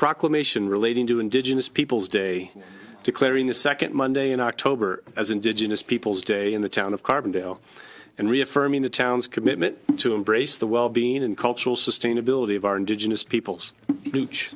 proclamation relating to Indigenous Peoples Day, declaring the second Monday in October as Indigenous Peoples Day in the town of Carbondale, and reaffirming the town's commitment to embrace the well-being and cultural sustainability of our Indigenous peoples. Nooch.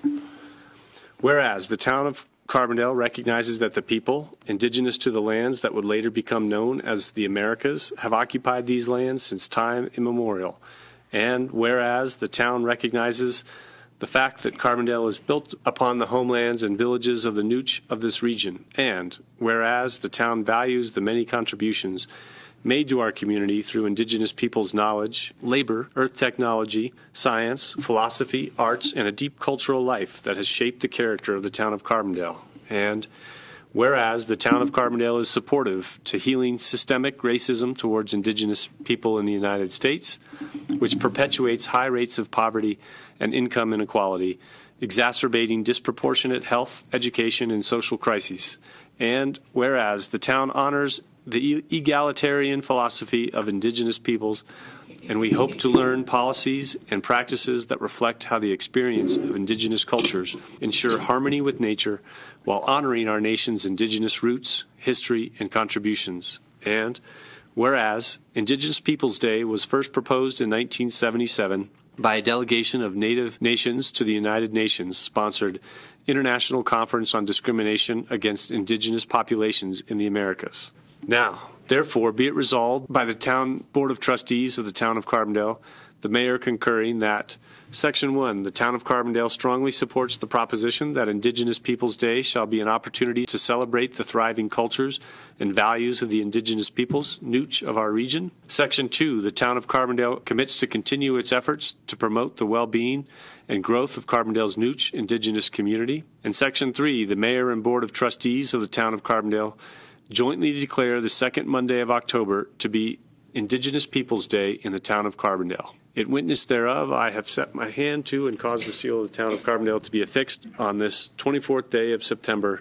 Whereas the town of Carbondale recognizes that the people, indigenous to the lands that would later become known as the Americas, have occupied these lands since time immemorial. And whereas the town recognizes the fact that Carbondale is built upon the homelands and villages of the Nooch of this region. And whereas the town values the many contributions made to our community through Indigenous peoples' knowledge, labor, earth technology, science, philosophy, arts, and a deep cultural life that has shaped the character of the town of Carbondale. And whereas the town of Carbondale is supportive to healing systemic racism towards Indigenous people in the United States, which perpetuates high rates of poverty and income inequality, exacerbating disproportionate health, education, and social crises. And whereas the town honors the egalitarian philosophy of Indigenous peoples, and we hope to learn policies and practices that reflect how the experience of Indigenous cultures ensure harmony with nature while honoring our nation's Indigenous roots, history, and contributions. And whereas Indigenous Peoples Day was first proposed in 1977 by a delegation of Native nations to the United Nations-sponsored International Conference on Discrimination Against Indigenous Populations in the Americas. Now, therefore, be it resolved by the Town Board of Trustees of the Town of Carbondale, the Mayor concurring that Section 1, the Town of Carbondale strongly supports the proposition that Indigenous Peoples Day shall be an opportunity to celebrate the thriving cultures and values of the Indigenous peoples, Nooch, of our region. Section 2, the Town of Carbondale commits to continue its efforts to promote the well-being and growth of Carbondale's Nooch Indigenous community. And Section 3, the Mayor and Board of Trustees of the Town of Carbondale jointly declare the second Monday of October to be Indigenous Peoples Day in the town of Carbondale. In witness thereof, I have set my hand to and caused the seal of the town of Carbondale to be affixed on this 24th day of September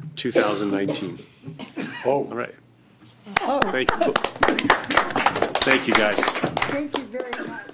2019. All right. Thank you. Thank you, guys. Thank you very much.